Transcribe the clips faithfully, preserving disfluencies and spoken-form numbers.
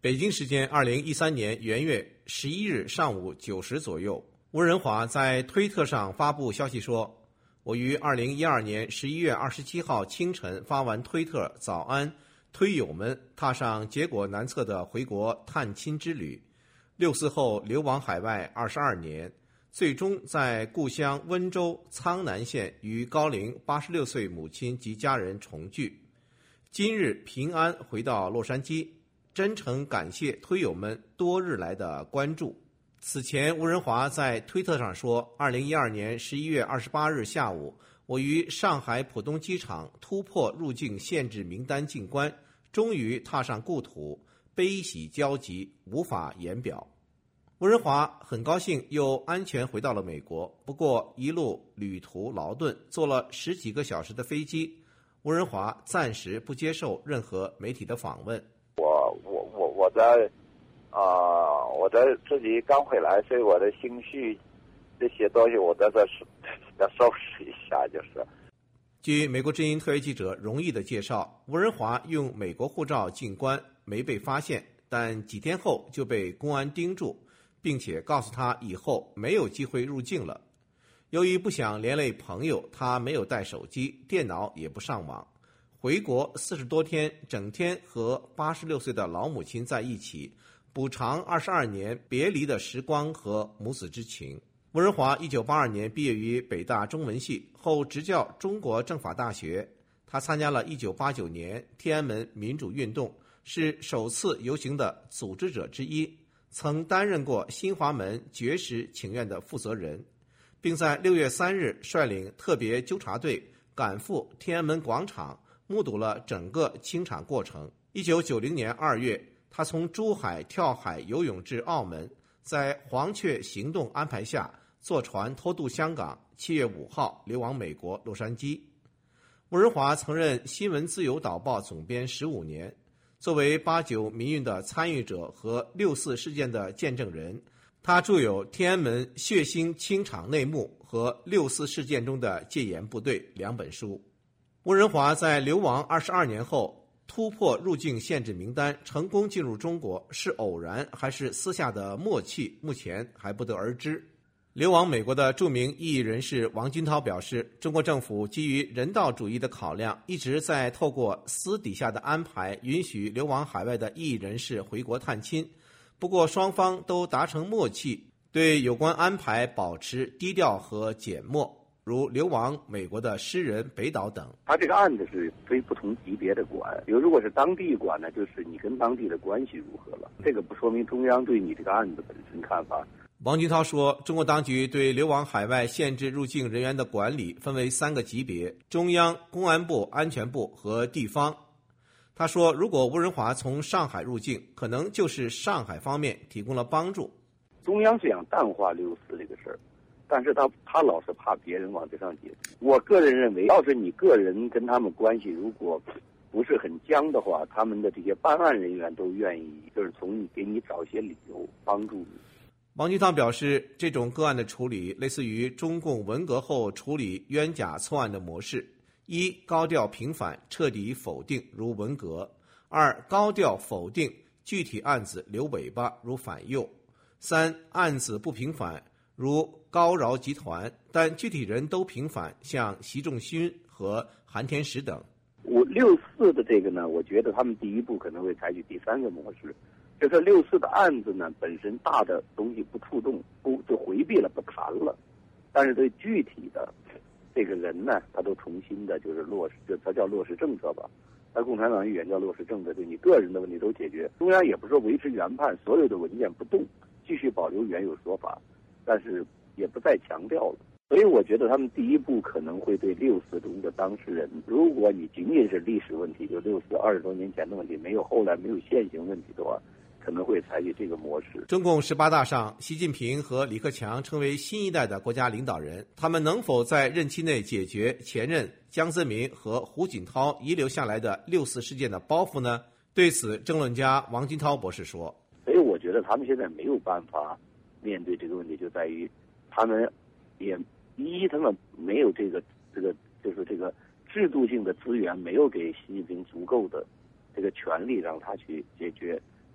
北京时间二零一三年元月十一日上午九时左右，吴仁华在推特上发布消息说，我于二零一二年十一月二十七号清晨发完推特早安，推友们踏上结果难测的回国探亲之旅。六四后流亡海外二十二年，最终在故乡温州苍南县与高龄八十六岁母亲及家人重聚。今日平安回到洛杉矶，真诚感谢推友们多日来的关注。此前，吴仁华在推特上说，二零一二年十一月二十八日下午，我于上海浦东机场突破入境限制名单进关，终于踏上故土，悲喜交集，无法言表。吴仁华很高兴又安全回到了美国，不过一路旅途劳顿，坐了十几个小时的飞机。吴仁华暂时不接受任何媒体的访问。 我我我我在啊、呃，我在自己刚回来，所以我的情绪这些东西我在这要收拾一下，就是。 据美国之音特约记者荣毅的介绍，吴仁华用美国护照进关没被发现，但几天后就被公安盯住，并且告诉他以后没有机会入境了。由于不想连累朋友，他没有带手机，电脑也不上网。回国四十多天，整天和八十六岁的老母亲在一起，补偿二十二年别离的时光和母子之情。吴仁华一九八二年毕业于北大中文系，后执教中国政法大学。他参加了一九八九年天安门民主运动，是首次游行的组织者之一，曾担任过新华门绝食请愿的负责人，并在六月三日率领特别纠察队赶赴天安门广场，目睹了整个清场过程。一九九零年二月，他从珠海跳海游泳至澳门，在黄雀行动安排下坐船偷渡香港，七月五号流亡美国洛杉矶。吴仁华曾任新闻自由导报总编十五年，作为八九民运的参与者和六四事件的见证人，他著有《天安门血腥清场内幕》和《六四事件中的戒严部队》两本书。吴仁华在流亡二十二年后突破入境限制名单，成功进入中国，是偶然还是私下的默契，目前还不得而知。流亡美国的著名异议人士王军涛表示，中国政府基于人道主义的考量，一直在透过私底下的安排，允许流亡海外的异议人士回国探亲。不过双方都达成默契，对有关安排保持低调和缄默，如流亡美国的诗人北岛等。 他这个案子是非不同级别的管，比如如果是当地管呢，就是你跟当地的关系如何了，这个不说明中央对你这个案子本身看法。 王军涛说，中国当局对流亡海外限制入境人员的管理分为三个级别：中央、公安部、安全部和地方。他说，如果吴仁华从上海入境，可能就是上海方面提供了帮助。 中央是想淡化六四这个事儿，但是他他老是怕别人往这上解读。我个人认为，要是你个人跟他们关系如果不是很僵的话，他们的这些办案人员都愿意就是从你给你找些理由帮助你。 王军涛表示，这种个案的处理类似于中共文革后处理冤假错案的模式：一、高调平反，彻底否定，如文革；二、高调否定，具体案子留尾巴，如反右；三、案子不平反，如高饶集团，但具体人都平反，像习仲勋和韩天石等。 我六四的这个呢，我觉得他们第一步可能会采取第三个模式，就是六四的案子呢本身大的东西不触动，不就回避了，不谈了，但是对具体的这个人呢，他都重新的就是落实，就他叫落实政策吧。那共产党语言叫落实政策，对你个人的问题都解决。中央也不是说维持原判，所有的文件不动，继续保留原有说法，但是也不再强调了。所以我觉得他们第一步可能会对六四中的当事人，如果你仅仅是历史问题，就六四二十多年前的问题，没有后来没有现行问题的话，可能会采取这个模式。 中共十八大上，习近平和李克强成为新一代的国家领导人，他们能否在任期内解决前任江泽民和胡锦涛遗留下来的六四事件的包袱呢？对此，政论家王金涛博士说：“ 所以我觉得他们现在没有办法面对这个问题，就在于他们也一，他们没有这个这个就是这个制度性的资源，没有给习近平足够的这个权利让他去解决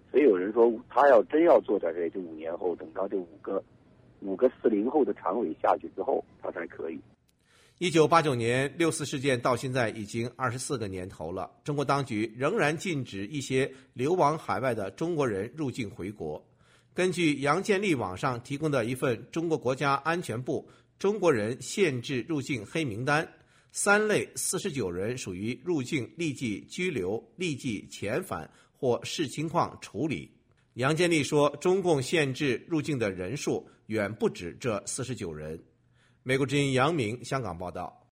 所以有人说，他要真要做点这，就五年后，等到这五个五个四零后的常委下去之后，他才可以。 一九八九年六四事件到现在已经二十四个年头了，中国当局仍然禁止一些流亡海外的中国人入境回国。根据杨建立网上提供的一份中国国家安全部中国人限制入境黑名单，三类四十九人属于入境立即拘留、立即遣返或视情况处理。杨建立说，中共限制入境的人数远不止这四十九人。美国之音杨明香港报道。